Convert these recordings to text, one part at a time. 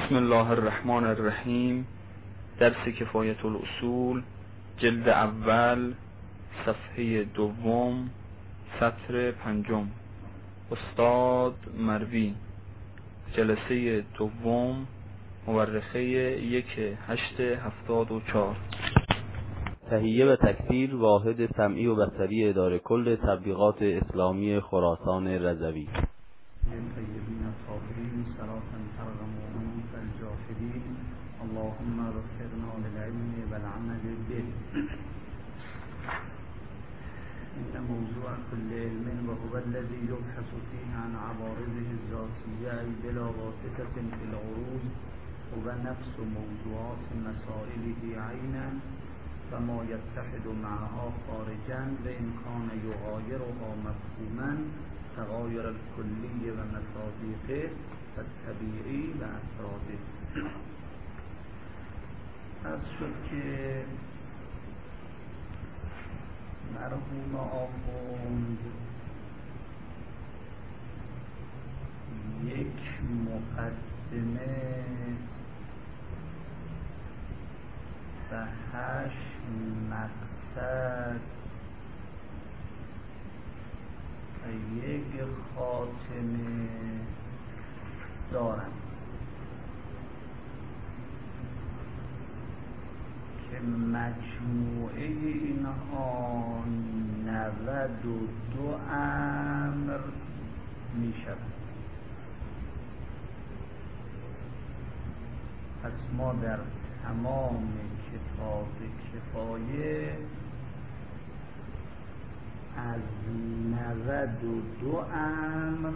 بسم الله الرحمن الرحیم. درس کفایت الاصول، جلد اول، صفحه دوم، سطر پنجم. استاد مروی، جلسه دوم، مورخه 1/8/74. تهیه و تکثیر واحد سمعی و بصری اداره کل تبلیغات اسلامی خراسان رضوی. للطيبين الطاهرين صلاة ترغمون فالجاهدين اللهم ذكرنا للعلم والعمل به. إن موضوع كل علم وهو الذي يبحث فيه عن عوارضه الذاتية أي بلا واسطة في العروض هو نفس موضوعات مسائله عينا فما يتحد معها خارجا وإن كان يغايرها مفهوما تغایر الکلی و مصادیقه و طبیعی و افراده. از شد که مرحوم آخوند یک مقدمه و 8 مقصد یک خاتمه دارم که مجموعه اینها 92 امر می شود. پس ما در تمام کتاب کفایه از 92 امر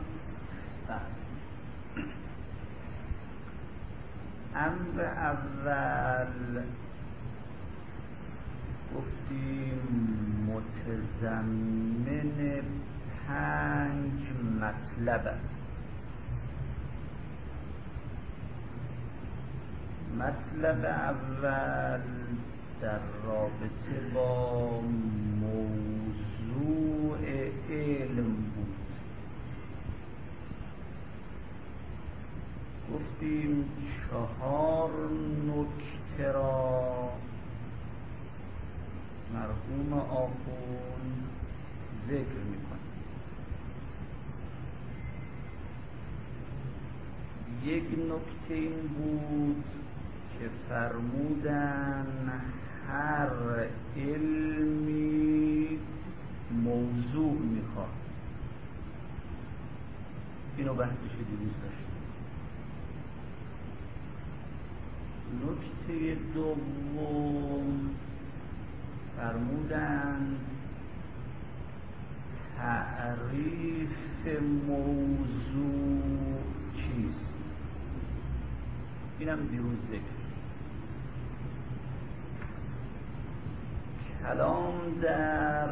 امر اول گفتیم متضمن 5 مطلب است. مطلب اول در رابطه با موضوع علم بود. گفتیم 4 نکته را مرحوم آخوند ذکر می‌کند. یک نکته این بود که فرمودن هر علمی موضوع میخواد. اینو بحثش دیروز داشتیم. نکته دوم فرمودن تعریف موضوع چیست. اینم دیروز ذکر. کلام در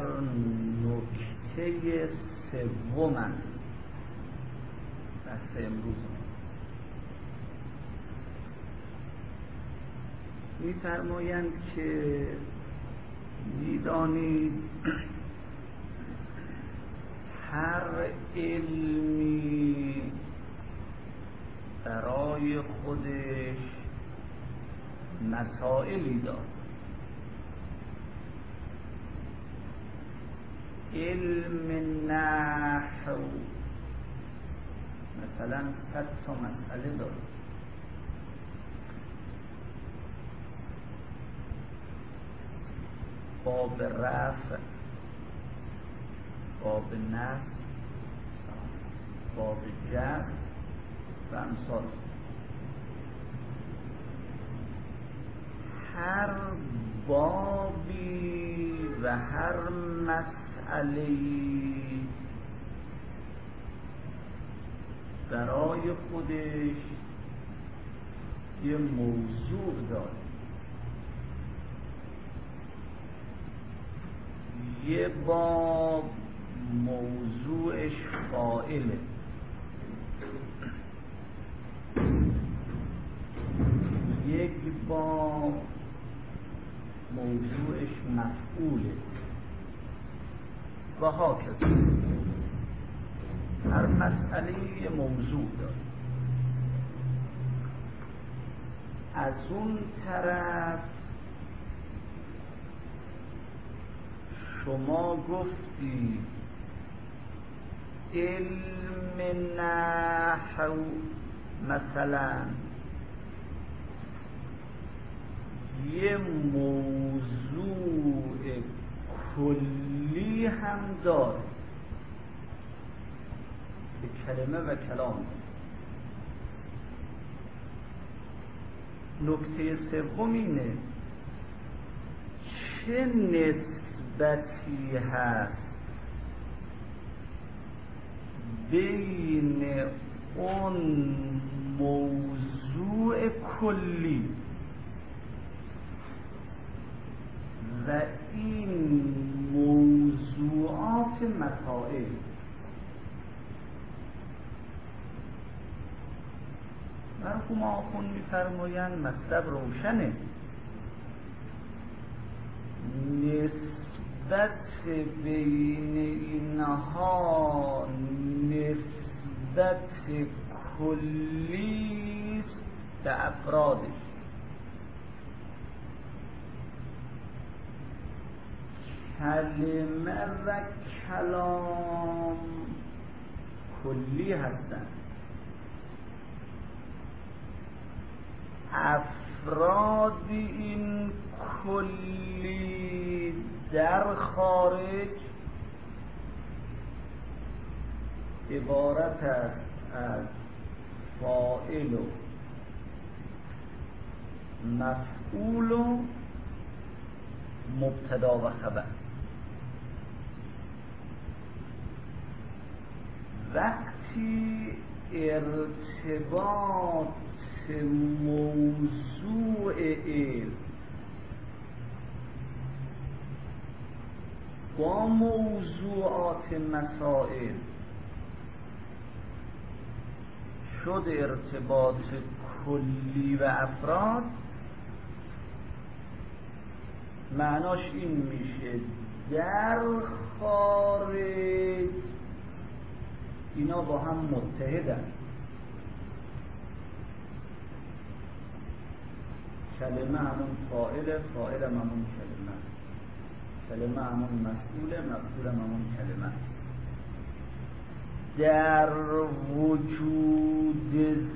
نکته سوم بحث امروز می‌فرمایند که می‌دانید هر علمی برای خودش مسائلی دارد. علم نحو مثلا 100 تا مسئله داره. باب رفع، باب نصب، باب جر و امثال. هر بابی و هر مسئله‌ای برای خودش یه موضوع داره. یه باب موضوعش فاعله، یک باب موضوعش مفعوله و هاکذا. هر مسئله موضوع داره. از اون طرف شما گفتی علم نحو مثلا یه موضوع کلی هم داره به کلمه و کلام. نکته سوم اینه چه نسبتی هست بین اون موضوع کلی و این موضوعات مسائل. مرحوم آخوند می‌فرمایند مطلب روشنه، نسبت بین اینها نسبت کلی به افرادش. کلمه و کلام کلی هستند، افراد این کلی در خارج عبارت است از فاعل و مفعول و مبتدا و خبر. وقتی ارتباط موضوع علم با موضوعات مسائل شد ارتباط کلی و افراد، معناش این میشه در خارج اینا با هم متحدن. کلمه همون فاعل، فاعل همون کلمه، کلمه همون مفعول، مفعول همون کلمه. در وجود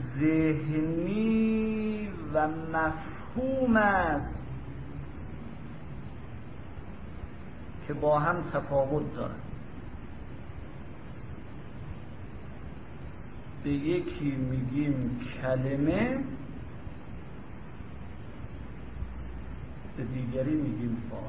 ذهنی و مفهوم است که با هم تفاوت دارن. به یکی میگیم کلمه، به دیگری میگیم فاعل.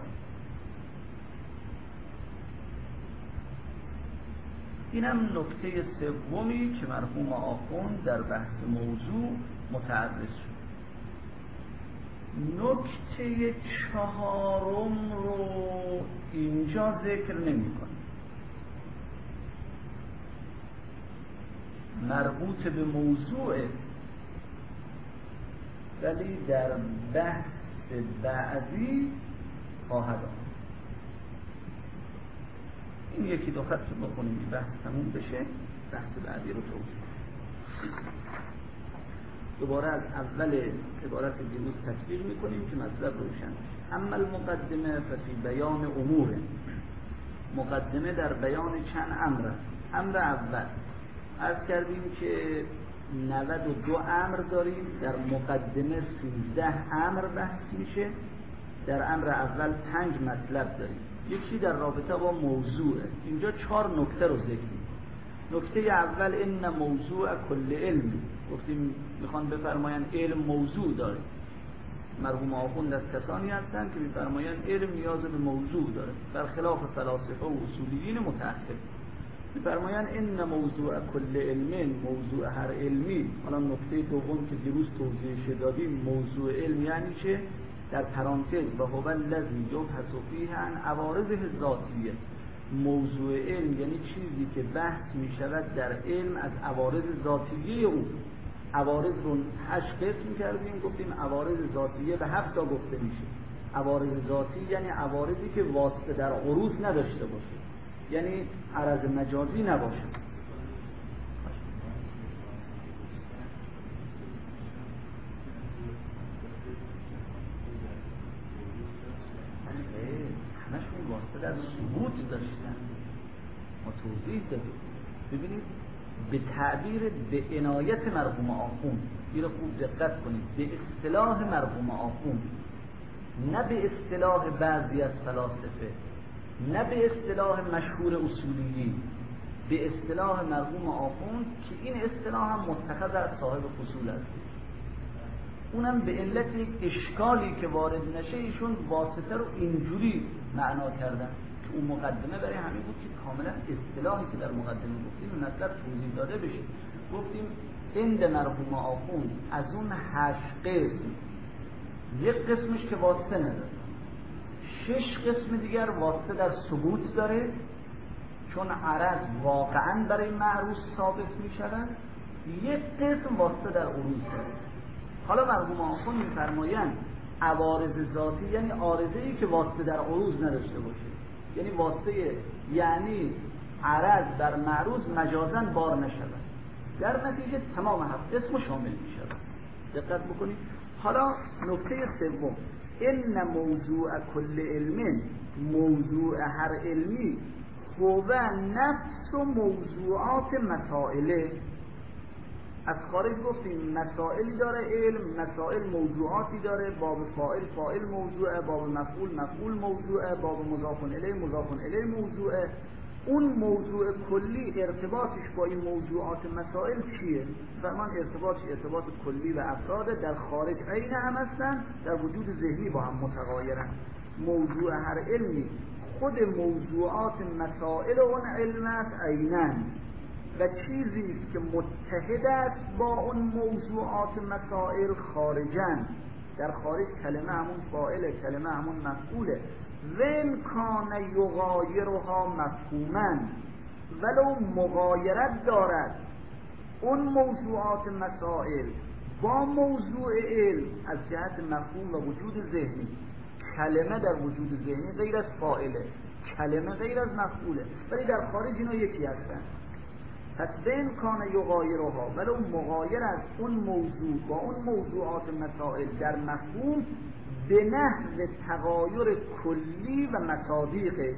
اینم نکته سومی که مرحوم آخوند در بحث موضوع متعرض شد. نکته چهارم رو اینجا ذکر نمی‌کنه، مربوط به موضوع، ولی در بحث بعدی خواهد آمد. این یکی دو خط رو بخونیم که بحث تموم بشه، بحث بعدی رو توضیح. دوباره از اول عبارت دیروز تکمیل میکنیم که مطلب روشن بشه. اما المقدمه ففی بیان امور، مقدمه در بیان چند امر. امر اول عرض کردیم که 92 امر داریم، در مقدمه 13 امر بحث میشه. در امر اول 5 مطلب داریم، یکی در رابطه با موضوعه. اینجا 4 نکته رو ذکر می‌کنیم. نکته اول ان موضوع کل علم، گفتیم میخوان بفرمایند علم موضوع داره. مرحوم آخوند از کسانی هستند که میفرمایند علم نیاز به موضوع داره، برخلاف فلاسفه و اصولیین متأخر. میفرمایند ان موضوع کل علم، موضوع هر علمی. حالا نکته دوم که دیروز توضیحش دادیم، موضوع علم یعنی چه؟ در پرانتز و هو الذی یبحث فیه عن عوارضه الذاتیه. موضوع علم یعنی چیزی که بحث می شود در علم از عوارض ذاتیه او. عوارض رو 8 قسم کردیم، گفتیم عوارض ذاتیه به 7 تا گفته میشه. عوارض ذاتی یعنی عوارضی که واسطه در عروض نداشته باشه، یعنی عرض مجازی نباشه. واسطه در ثبوت داشتن. ما توضیح دادیم. ببینید به تعبیر به عنایت مرحوم آخوند، این رو خوب دقت کنید، به اصطلاح مرحوم آخوند، نه به اصطلاح بعضی از فلاسفه، نه به اصطلاح مشهور اصولیین، به اصطلاح مرحوم آخوند که این اصطلاح هم متخذ از صاحب فصول است. اونم به علت یک اشکالی که وارد نشه ایشون واسطه رو اینجوری معنا کردن که اون مقدمه برای همین بود که کاملا اصطلاحی که در مقدمه گفتیم مطلب توضیح داده بشه. گفتیم عند مرحوم آخوند از اون 8 قسم یک قسمش که واسطه نداره، 6 قسم دیگر واسطه در ثبوت داره چون عرض واقعا برای معروض ثابت می شود، یک قسم واسطه در عروض داره. حالا مرحوم آخوند می‌فرمایند عوارض ذاتی یعنی عارضه‌ای که واسطه در عروض نداشته باشه، یعنی واسطه یعنی عرض در معروض مجازاً بار نشود، در نتیجه تمام 7 قسم شامل می‌شود. دقت بکنید. حالا نکته سوم، ان موضوع کل علم، موضوع هر علمی هو نفس و موضوعات مسائله. از خارج گفتیم مسائلی داره علم، مسائل موضوعاتی داره، باب فاعل فاعل موضوعه، باب مفعول مفعول موضوعه، باب مضاف الیه مضاف الیه موضوعه. اون موضوع کلی ارتباطش با این موضوعات مسائل چیه؟ فرمان ارتباط کلی و افراد در خارج عین هم هستن، در وجود ذهنی با هم متغایرن. موضوع هر علمی خود موضوعات مسائل اون علم است عیناً و چیزی که متحد است با اون موضوعات مسائل خارجن. در خارج کلمه همون فاعله، کلمه همون مفعوله. وین کان یغایرها مفهوما، ولو مغایرت دارد اون موضوعات مسائل با موضوع علم از جهت مفهوم و وجود ذهنی. کلمه در وجود ذهنی غیر از فاعله، کلمه غیر از مفعوله، ولی در خارج اینا یکی هستن. پس بین کان یغایرها، ولو مغایر از اون موضوع با اون موضوعات مسائل در مفهوم به نحو تغایر کلی و مصادیقش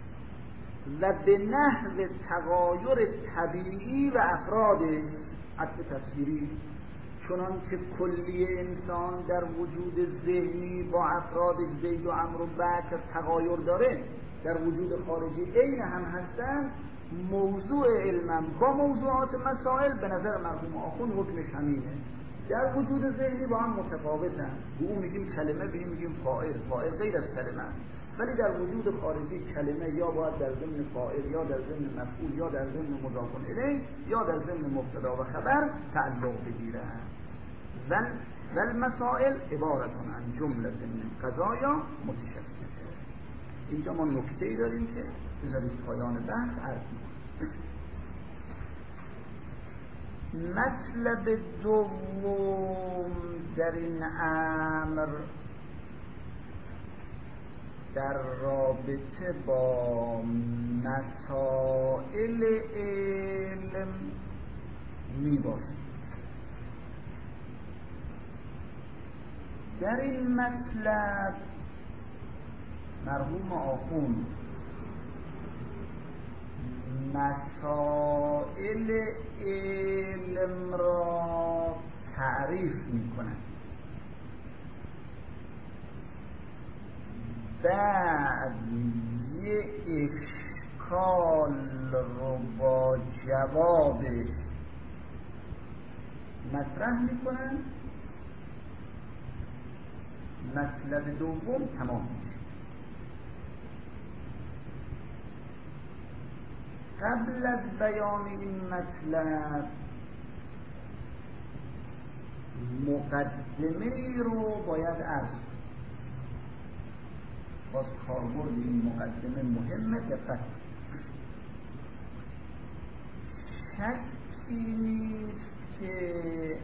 و به نحو تغایر طبیعی و افرادش. عطف تفسیری، چنان که کلی انسان در وجود ذهنی با افراد زید و عمرو و بکر تغایر داره، در وجود خارجی عین هم هستن، موضوع علم با موضوعات مسائل به نظر مرحوم آخوند حکمش همینه، در وجود ذهنی با هم متفاوتن. به اون میگیم کلمه، به این میگیم فاعل، فاعل غیر از کلمه، ولی در وجود خارجی کلمه یا باید در ضمن فاعل یا در ضمن مفعول یا در ضمن مضاف الیه یا در ضمن مبتدا و خبر تعلق بگیره. والمسائل عبارت عن جمله من قضایا متشکل. اینجا ما نکته‌ای داریم که بذارید پایان بحث عرض می‌کنم. مطلب دوم در این امر در رابطه با مسائل علم میباشد. در این مطلب مرحوم آخوند مسائل علم را تعریف میکنند، بعد یه اشکال رو با جوابش مطرح میکنند، مطلب دوم تمام میشه. قبل از بیان این مطلب مقدمه رو باید عرض کنم. باز کاربرد این مقدمه مهمه، دقت شکی نیست که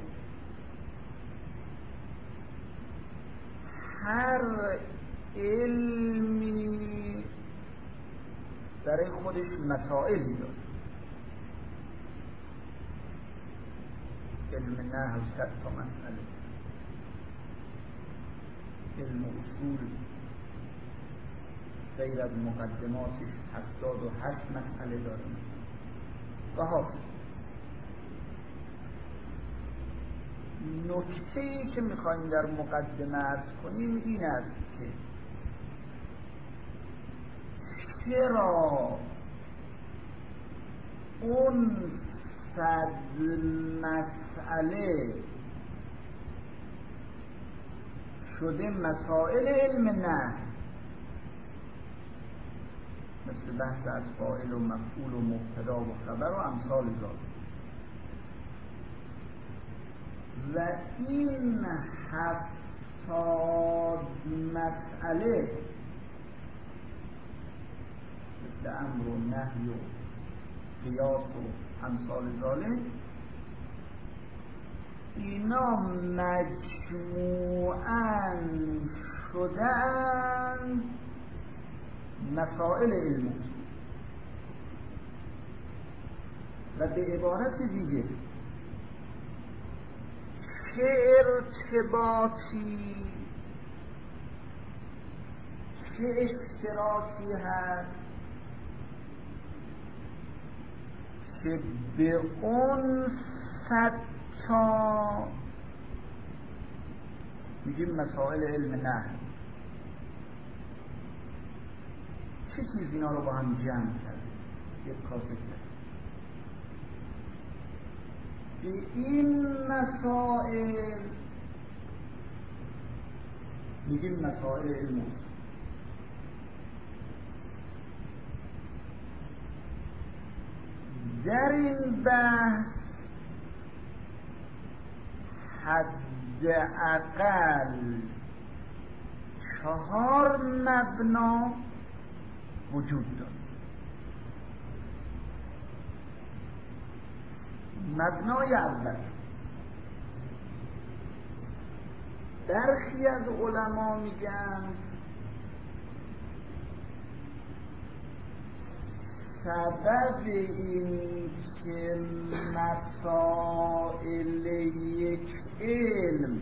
هر علمی برای خودش مسائلی داره. علم نحو 100 تا مسئله، علم اصول غیر از مقدماتش 78 مسئله داریم و حاصل نکته‌ای که میخوایم در مقدمه عرض کنیم این است که چرا اون 100 مسئله شده مسائل علم نه، مثل بحث از فاعل و مفعول و مبتدا و خبر و امثال ذالک، و این 70 مسئله مثل امر و نهی و قیاس و امثال ذالک، اینا مجموعاً شدن مسائل علم و به عبارت دیگه چه ارتباطی چه اشتراکی هست که به اون 100 تا میگیم مسائل علم نه، چه چیز اینا رو با هم جمع کرده یک کاسه کرده به این مسائل میگیم مسائل علم. در این بحث حداقل 4 مبنا وجود دارد. مبنای اول، برخی از علما میگن سبب این که مسائل یک علم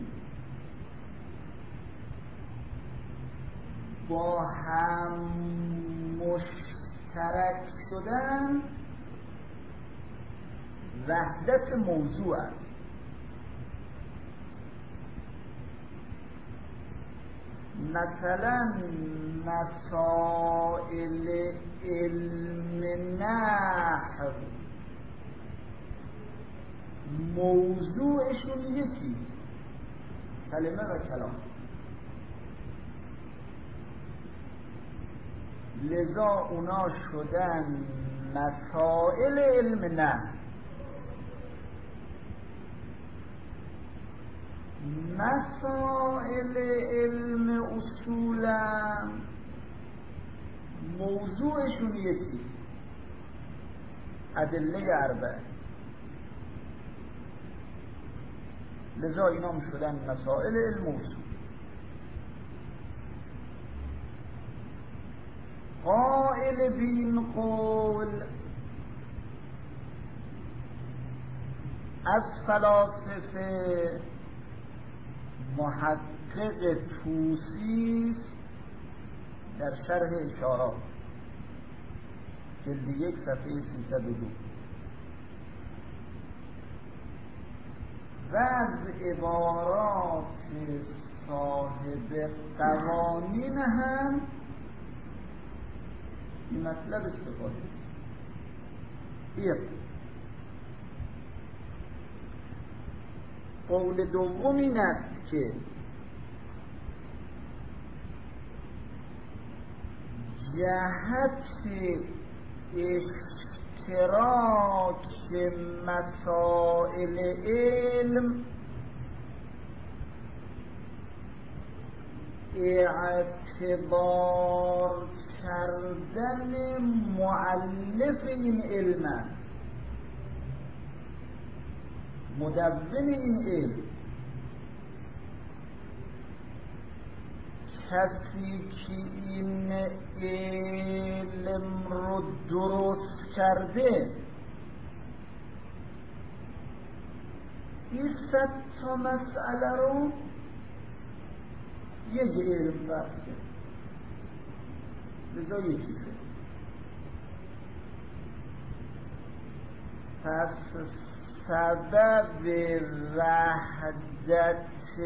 با هم مشترک شدن وحدت موضوع است. مثلا مسائل علم نحو موضوعشون یکی کلمه و کلام، لذا اونا شدن مسائل علم نحو. مسائل علم اصولا موضوعشون یکی ادله اربعه، لذا اینا شدن مسائل علم اصول. قائل بین قول از فلاسفه محقق طوسی در شرح اشارات جلد 1 صفحه 302 و از عبارات صاحب قوانین هم این مطلب استفاده قول دوم این است که جهت اشتراک مسائل علم اعتبار کردن مؤلف این علم است، مدون این علم، کسی که این علم رو درست کرده این 100 تا مسئله رو یک علم بسته لذا یکی شد. پس سبب وحدت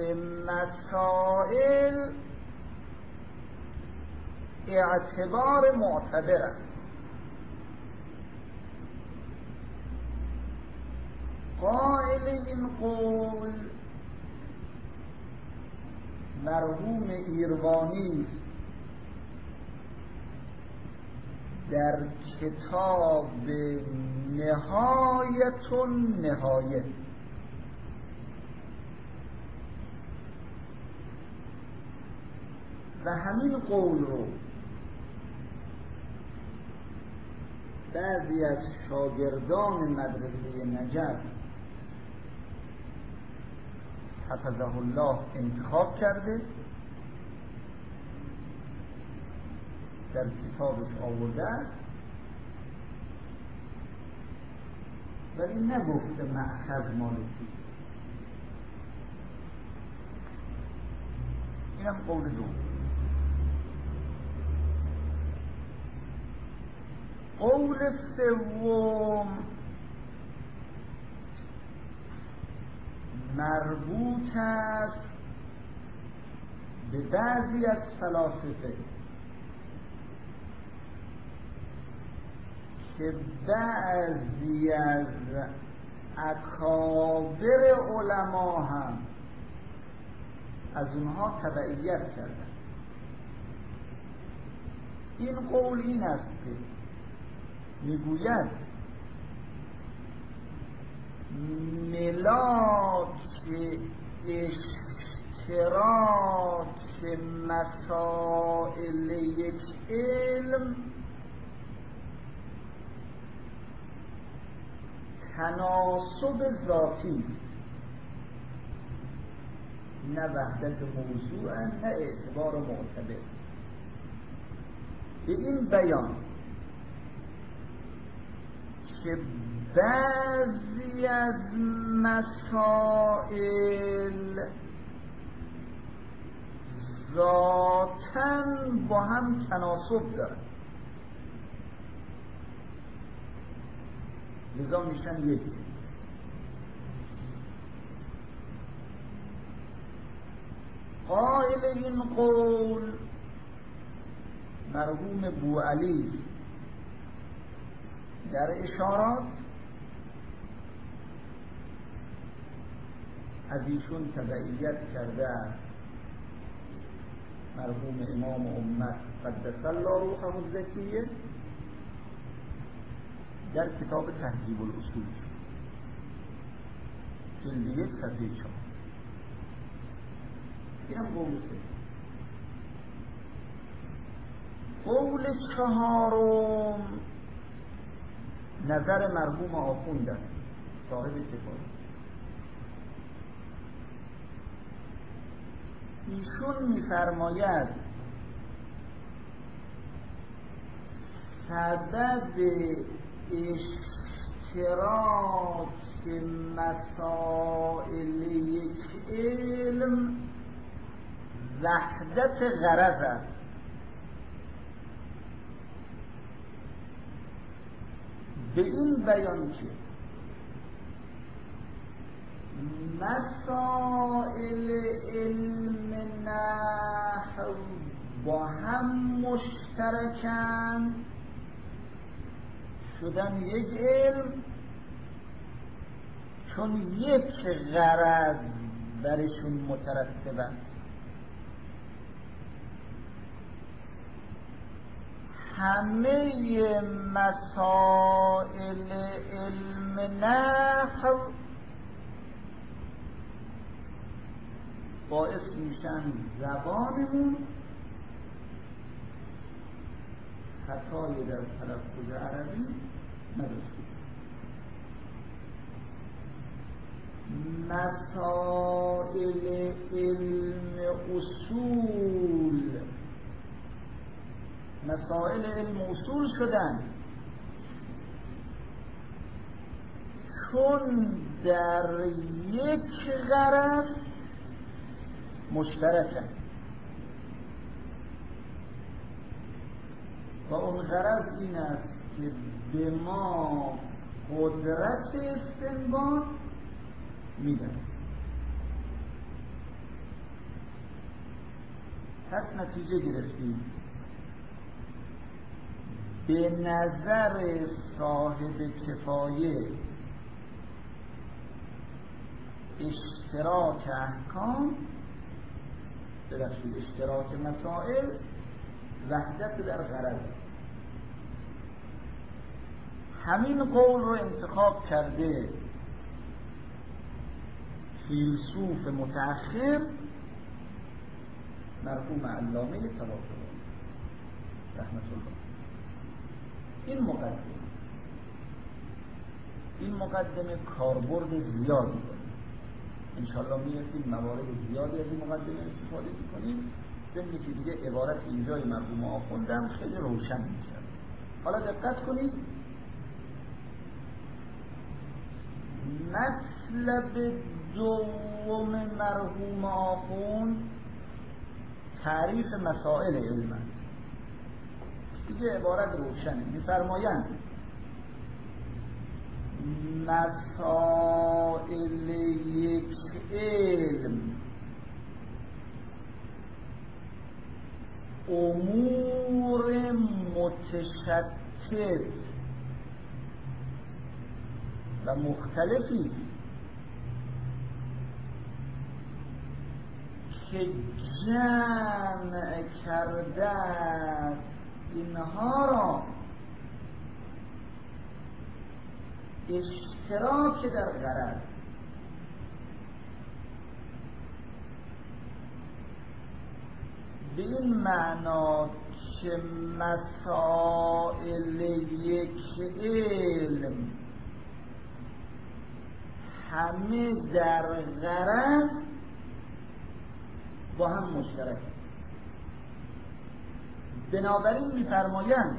مسائل اعتبار معتبر است. قائل این قول مرحوم ایروانی در کتاب نهایت النهایه و همین قول رو بعضی از شاگردان مدرسه نجف حفظه الله انتخاب کرده، در کتابش آورده ولی نگفته مأخذ مالکی. اینم قول دوم. قول سوم مربوط است به بعضی از فلاسفه که بعضی از اکابر علما هم از اونها تبعیت کردن. این قول این است که میگوید ملاک اشتراک مسائل یک علم تناسب ذاتی، نه وحدت موضوع، نه اعتبار معتبر. به این بیان که بعضی از مسائل ذاتاً با هم تناسب دارند، لذا میشن یک. قائل این قول مرحوم بوعلی در اشارات از ایشون تبعیت کرده مرحوم امام امت قدس الله روحه الزکیه در کتاب تهذیب الاصول جلد 1 صفحه 4. اینم قول سه. قول چهارم نظر مرحوم آخوند است، صاحب کتاب. ایشون می‌فرماید سبب اشتراک مسائل یک علم وحدت غرض است. به این بیان که مسائل علم نحو با هم مشترکن، شدن یک علم، چون یک غرض برشون مترتب است. همه مسائل علم نحو باعث میشن زبانمون خطایی در تلفظ عربی نداشته. مسائل علم اصول، مسائل علم اصول شدن چون در یک غرض مشترکن. و اون غرض این است که به ما قدرت استنباط میده. پس نتیجه گرفتیم به نظر صاحب کفایه اشتراک احکام ببخشید اشتراک مسائل وحدت در غرض. همین قول رو انتخاب کرده فیلسوف متأخر مرحوم علامه طباطبایی رحمت الله. این مقدمه کاربرد زیادی داره. انشاءالله میرسیم موارد زیادی از این مقدمه استفاده میکنیم. ضمن که دیگه عبارت اینجای مرحوم آخوندم خیلی روشن میشه. حالا دقت کنید، مطلب دوم مرحوم آخوند تعریف مسائل علم است. دیگه عبارت روشنه. می‌فرمایند مسائل یک علم امور متشتت و مختلفی که جمع کرده اینها را اشتراک در غرض به این معنا که مسائل یک علم همه در غرض با هم مشترک. بنابراین می‌فرمایند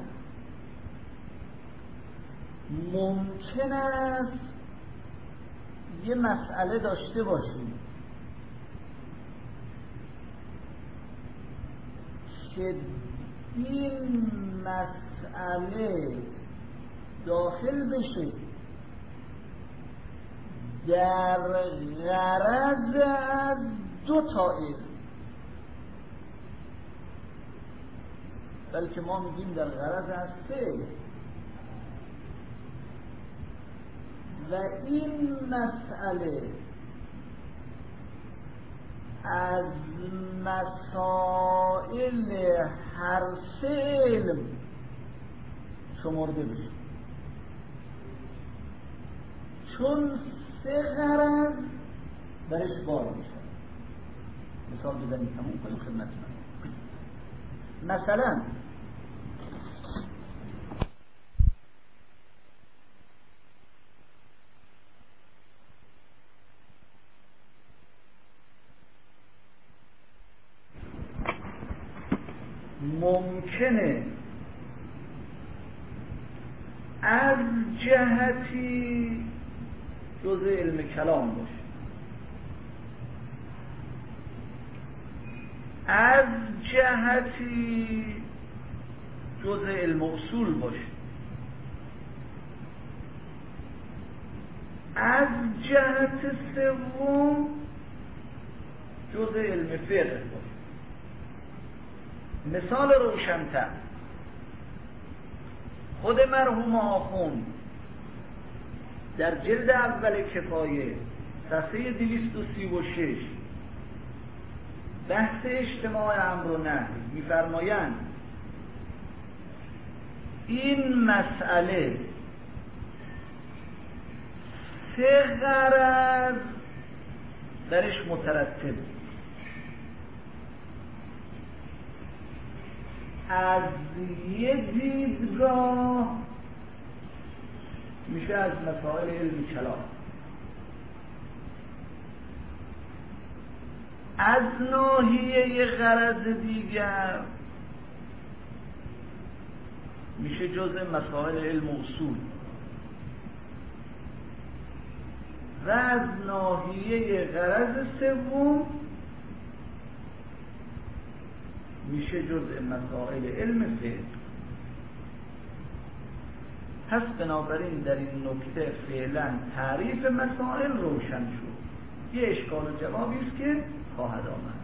ممکن است یه مسئله داشته باشیم که این مسئله داخل بشه در غرض از دو تا علم، بلکه ما میگیم در غرض از سه. و این مسئله از مسائل هر سه علم شمرده بشه، چون سه غرض برش بار میشه. مثال بزنید تموم کنیم خدمتتون. مثلا ممکنه از جهتی جزء علم کلام باشه، از جهتی جزء علم اصول باشه، از جهت سوم جزء علم فقه باشه. مثال روشن‌تر، خود مرحوم آخوند در جلد اول کفایه صفحه 236 بحث اجتماع امر و نهی می‌فرمایند این مسئله سه غرض درش مترتب، از یه دیدگاه میشه از مسائل علم کلام، از ناحیه غرض دیگر میشه جزء مسائل علم اصول و از ناحیه غرض سوم میشه جزء مسائل علم فقه. پس بنابراین در این نکته فعلا تعریف مسائل روشن شد. یه اشکال و جوابی است که خواهد آمد.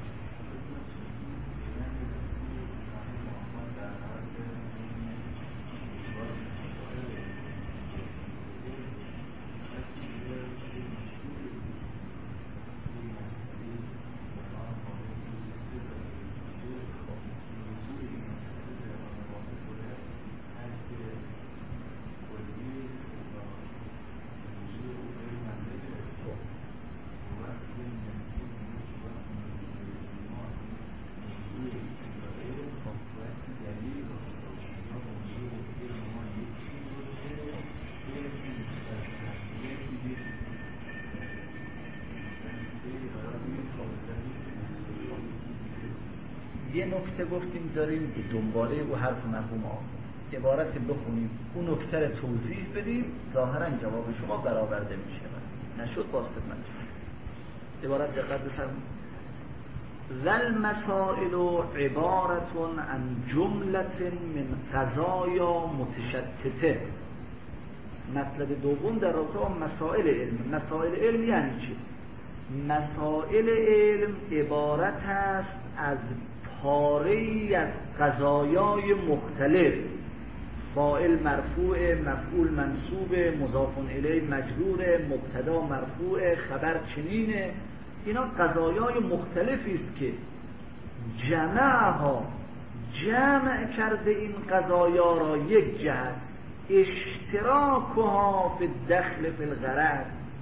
یه نکته گفتیم داریم به دنباله و حرف مرحوم ها عبارت بخونیم، اون نکته رو توضیح بدیم، ظاهرا جواب شما برآورده میشه. نشد باز خدمت عبارت دقت بفرمایید. ذل مسائل عبارت عن جملت من قضایا متشتته. مطلب دوم در رابطه با مسائل علم. مسائل علم یعنی چی؟ مسائل علم عبارت است از پاره‌ای از قضایای مختلف، فاعل مرفوع، مفعول منصوب، مضاف الیه مجرور، مبتدا مرفوع، خبر چنینه. اینا قضایای مختلفی است که جمعها جمع کرده این قضایا را یک جهت، اشتراکها فی الدخل فی الغرض.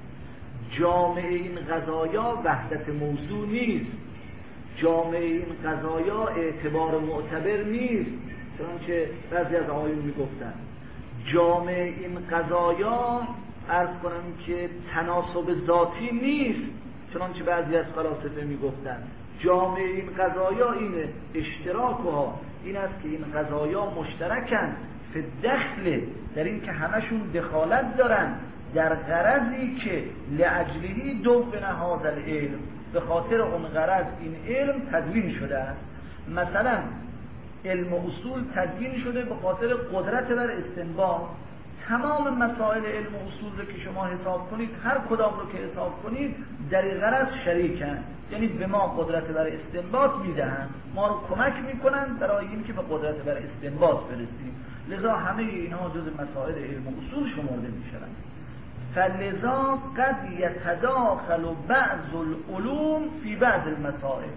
جامع این قضایا وحدت موضوع نیست، جامع این قضایا اعتبار معتبر نیست، چنانچه بعضی از آقایون میگفتن. جامع این قضایا عرض کنم که تناسب ذاتی نیست، چنانچه بعضی از فلاسفه میگفتن. جامع این قضایا اینه، اشتراکها این است که این قضایا مشترکن فی دخل، در این که همشون دخالت دارن در غرضی که لاجلهی دون هذا العلم، به خاطر اون غرض این علم تدوین شده است. مثلا علم اصول تدوین شده به خاطر قدرت بر استنباط. تمام مسائل علم اصول رو که شما حساب کنید، هر کدام رو که حساب کنید در این غرض شریکن، یعنی به ما قدرت بر استنباط میدهند، ما رو کمک میکنند برای این که به قدرت بر استنباط برسیم. لذا همه اینها جز مسائل علم اصول شمرده میشوند. فلذا قد یتداخل بعض العلوم فی بعض المسائل.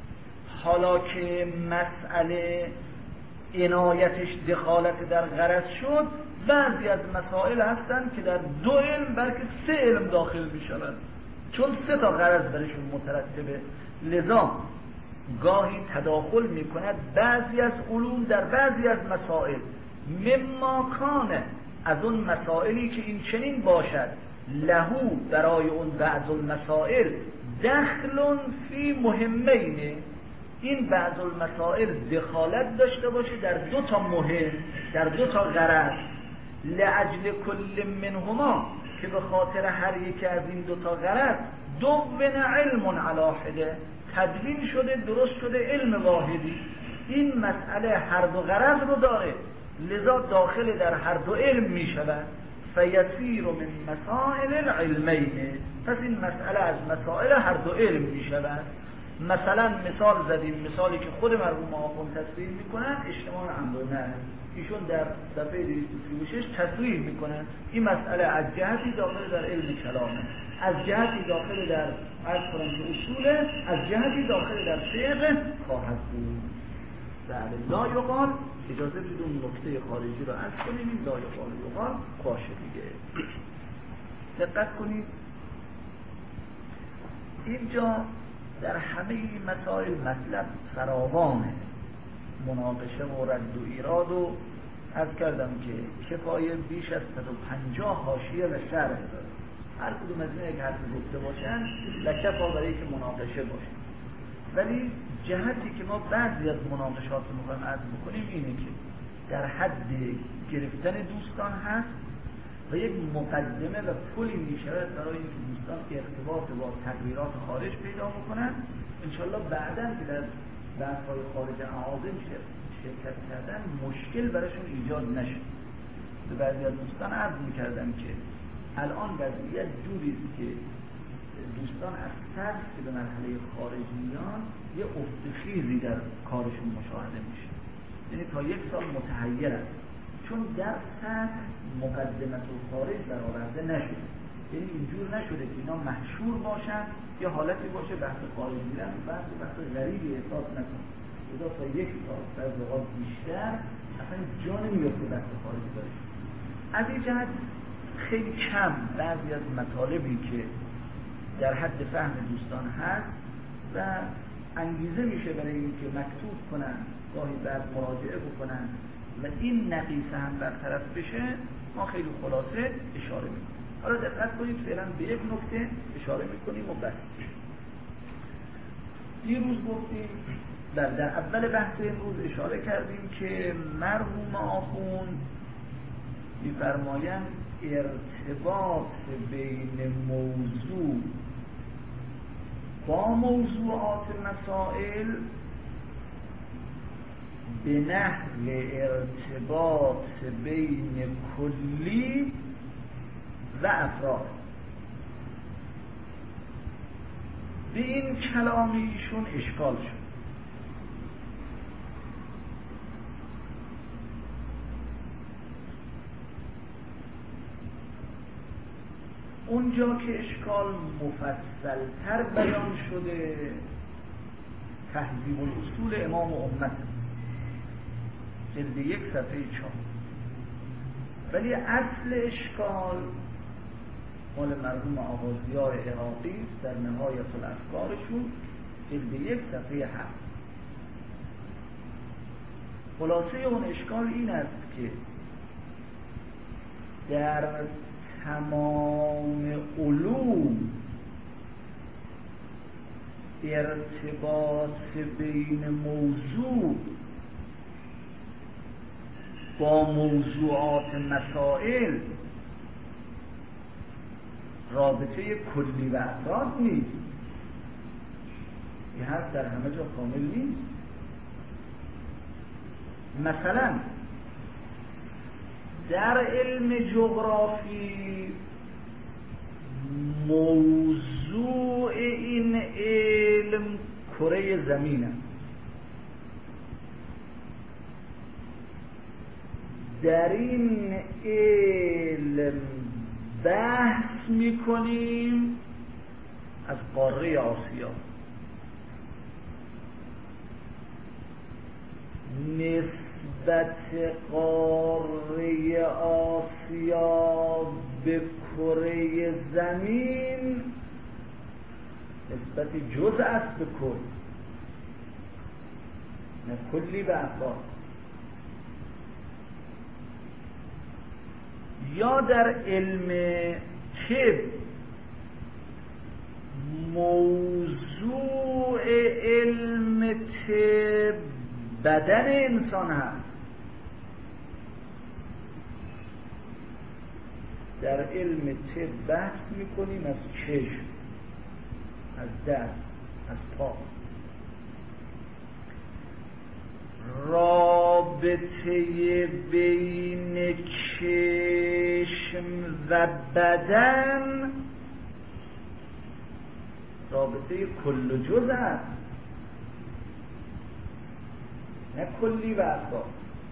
حالا که مسئله عنایتش دخالت در غرض شد، بعضی از مسائل هستند که در دو علم بلکه سه علم داخل میشوند، چون سه تا غرض برشون مترتبه. لذا گاهی تداخل میکند بعضی از علوم در بعضی از مسائل. مما کانه، از اون مسائلی که این چنین باشد، لهو برای اون بعض المسائل دخل فی مهمین، این بعض المسائل دخالت داشته باشه در دو تا مهم، در دو تا غرض. لاجل کل منهما، که به خاطر هر یک از این دو تا غرض دون علم علی حده، تدوین شده، درست شده علم واحدی. این مسئله هر دو غرض رو داره، لذا داخل در هر دو علم می شود. فیسیر من مسائل العلمین، پس این مسئله از مسائل هر دو علم می شود. مثلا مثال زدیم، مثالی که خود مرحوم آخوند تصریح میکنن، اجتماع امر و نهی. ایشون در صفحه 236 تصریح میکنن این مسئله از جهتی داخل در علم کلامه، از جهتی داخل در عرض کنم که اصوله، از جهتی داخل در فقه خواهد بود. بله، لا یقال، اجازه بدید اون نکته خارجی رو عرض کنیم. لا یقال باشه دیگه. دقت کنید اینجا در همه مسائل مطلب فراوانه، مناقشه و رد و ایراد، و عرض کردم که کفایه بیش از 150 حاشیه و شرح داره. هر کدوم از این یک حرف گفته باشن لکفا برای که مناقشه باشه. ولی جهتی که ما بعضی از مناقشات رو میخوایم عرض بکنیم اینه که در حد گرفتن دوستان هست و یک مقدمه و پلی میشود برای اینکه دوستان ارتباط با تغییرات خارج پیدا بکنن. انشالله بعداً که در بحث‌های خارج اعاظم شرکت کردن مشکل براشون ایجاد نشه. به بعضی از دوستان عرض می‌کردم که الان وضعیت جوری است که دوستان از ترس که به مرحله خارج میان یه افت در کارشون مشاهده میشه، یعنی تا 1 سال متحیر است چون در سطح مقدمت و خارج برآورده نشده، یعنی اینجور نشده که اینا محشور باشن یا حالتی باشه بحث خارج میرن بحث غریبی احساس نکنن. اذا تا 1 سال در اوقات بیشتر اصلا جا نمیفته بحث خارجی داره. از این جهت خیلی کم بعضی از مطالبی که در حد فهم دوستان هست و انگیزه میشه برای اینکه مکتوب کنن، گاهی بعد مراجعه بکنن و این نقیصه هم برطرف بشه، ما خیلی خلاصه اشاره میکنیم. حالا دقت کنید فعلا به یک نکته اشاره میکنیم و بس. دیروز گفتیم در اول بحث امروز اشاره کردیم که مرحوم آخوند می‌فرمایند ارتباط بین موضوع با موضوعات مسائل به نحو ارتباط بین کلی و افراد. به این کلام ایشون اشکال شد. اونجا که اشکال مفصل‌تر بیان شده تهذیب الاصول امام امت جلد 1 صفحه 4، ولی اصل اشکال مال مرحوم آغازیار عراقی در نهایت الافکارشون جلد 1 صفحه 7. خلاصه اون اشکال این است که در تمام علوم ارتباط بین موضوع با موضوعات مسائل رابطه کلی و افراد نیست. این حرف در همه جا کامل نیست. مثلا در علم جغرافی موضوع این علم کره زمین است. در این علم بحث میکنیم از قاره آسیا. نسبت قاره آسیا به کره زمین نسبت جزء است به کل، نه کلی به افراد. یا در علم طب موضوع علم طب بدن انسان هست. در علم طب بحث میکنیم از چشم، از دست، از پا. رابطه بین چشم و بدن رابطه کل و جزء است، نه کلی و افراد.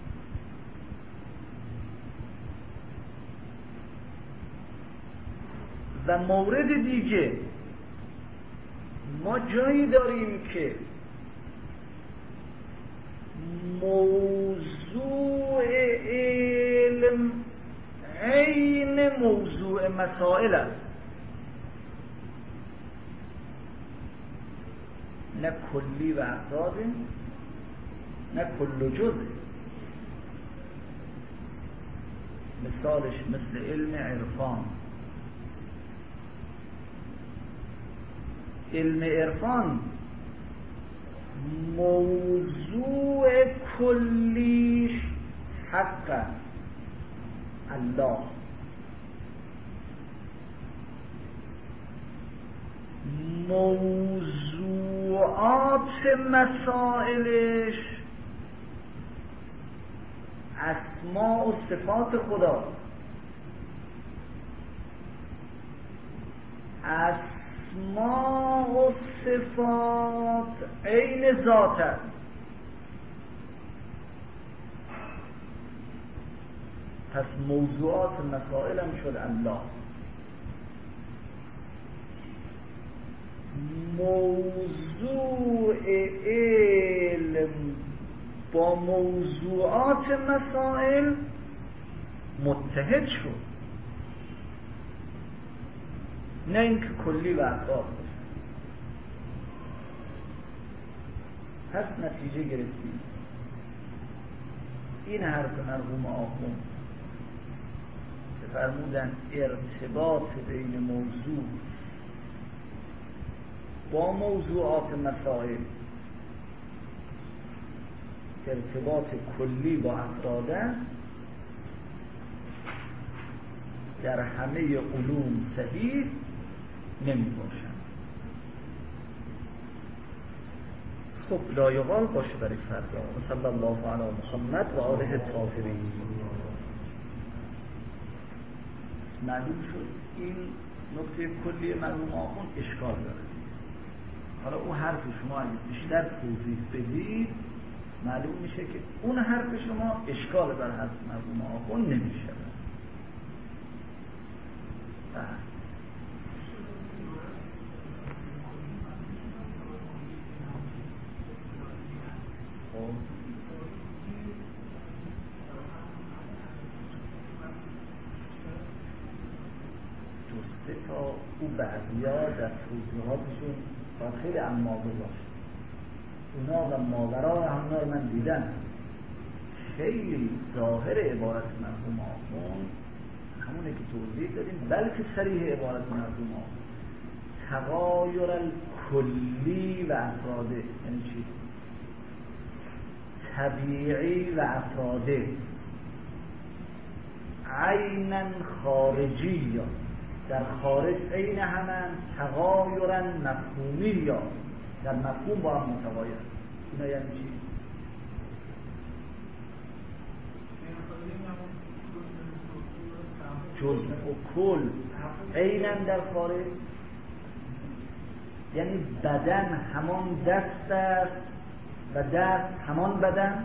و مورد دیگه ما جایی داریم که موضوع علم عین موضوع مسائل است، نه کلی و افراده، نه کل و جزء. مثالش مثل علم عرفان. علم عرفان موضوع کلیش حق الله، موضوعات مسائلش اسماء و صفات خدا، اسماء و صفات عین ذات است. پس موضوعات مسائل هم شد الله. موضوع علم با موضوعات مسائل متحد شد، نه اینکه کلی و افراد باشه. پس نتیجه گرفتیم این حرف مرحوم آخوند که فرمودن ارتباط بین موضوع با موضوعات مسائل ارتباط کلی با افراد است، در همه علوم صحیح نمی باشد. خب لایقال باشه برای فردا. صلی الله علی محمد و آله الطاهرین. معلوم شد این نکته کلی مرحوم آخوند اشکال داره. حالا اون حرف شما اگه بیشتر توضیح بدید معلوم میشه که اون حرف شما اشکال بر حرف مرحوم آخوند نمیشه. جسته تا او بعضیا در توضیحاتشون باید خیلی اماغه باشه. اونا و ماورا همونا رو من دیدم، خیلی ظاهر عبارت مرحوم آخوند همونه که توضیح دادیم، بلکه صریح عبارت مرحوم آخوند تغایر الکلی و افراده، یعنی چی؟ طبیعی و افراده، عیناً خارجی یا در خارج عین همن، تغایراً مفهومی یا در مفهوم با هم متغایر. اینا یعنی چی؟ جزء و کل عیناً در خارج، یعنی بدن همان دست است و دست همان بدن،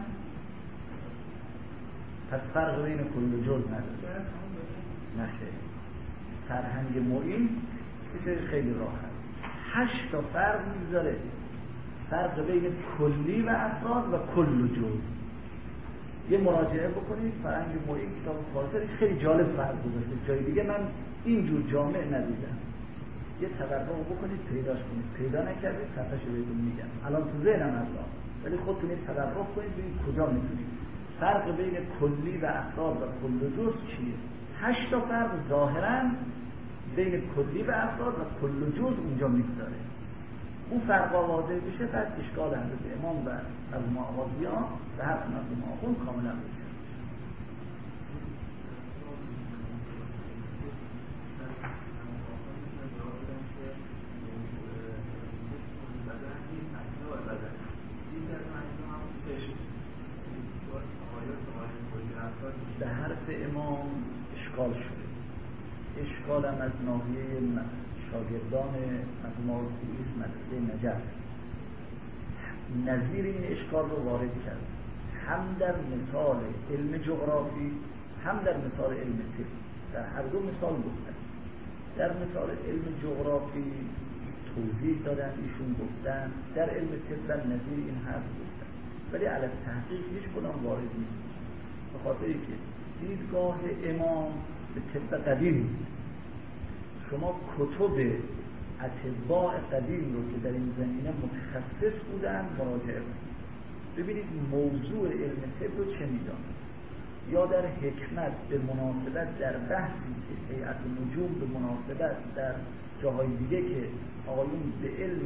پس فرق بین کل و جز نداره. نشه فرهنگ معین خیلی راحت 8 تا فرق میذاره، فرق بین کلی و افراد و کل و جز. یه مراجعه بکنید فرهنگ معین کتاب فارسی خیلی جالب فرق گذاشته، جای دیگه من اینجور جامع ندیدم. یه تقربا بکنید پیداش کنید، پیدا نکردید صفحه‌شو بهتون میگم، الان تو ذهنم هست، ولی خودتون تقرب کنید ببینید کجا میتونید. فرق بین کلی و افراد و کل و جز چیه؟ 8 تا فرق ظاهرا بین کلی و افراد و کل و جز اونجا میگذاره. اون فرق واضح بشه بعد اشکال حضرت امام و از معاویان و حرف مرحوم آخوند کاملا بشه. به حرف امام اشکال شده. اشکال هم از ناحیه شاگردان مرحوم خویی مدرسه نجف نظیر این اشکال رو وارد کرد، هم در مثال علم جغرافی هم در مثال علم طب. در هر دو مثال گفتن. در مثال علم جغرافی توضیح دادن، ایشون گفتن، در علم طب نظیر این حرف گفتن، ولی علی تحقیق هیچ کدام وارد نیست، به خاطری که دیدگاه امام به طب قدیم. شما کتب اتباع قدیم رو که در این زمینه متخصص بودن مراجعه کنید، ببینید موضوع علم طب رو چه میدانه، یا در حکمت به مناسبت در بحثی که هیئت نجوم به مناسبت در جاهای دیگه که آقایون به علم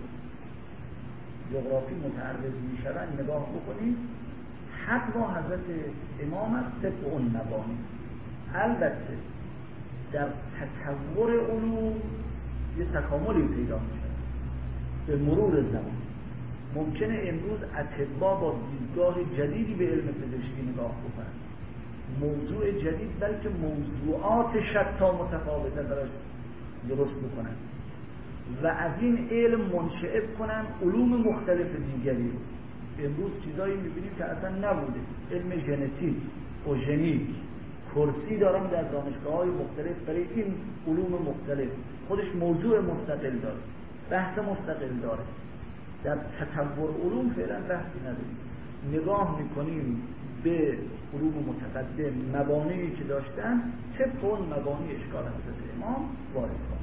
جغرافی متعرض میشوند نگاه بکنید، حق با حضرت امام است طب اون مبانی. البته در تطور علوم یه تکاملی پیدا میشه به مرور زمان، ممکنه امروز اطباء با دیدگاه جدیدی به علم پزشکی نگاه بکنن، موضوع جدید بلکه موضوعات شتا متفاوته براش درست بکنن و از این علم منشعب کنن علوم مختلف دیگری رو. امروز چیزایی میبینیم که اصلا نبوده، علم ژنتیک، اوژنیک، کرسی دارن در دانشگاه‌های مختلف برای این علوم مختلف، خودش موضوع مستقل داره، بحث مستقل داره. در تطور علوم فعلا بحثی نداریم، نگاه میکنیم به علوم متقدم، مبانی که داشتن طبق اون مبانی اشکال حضرت امام وارد کنیم.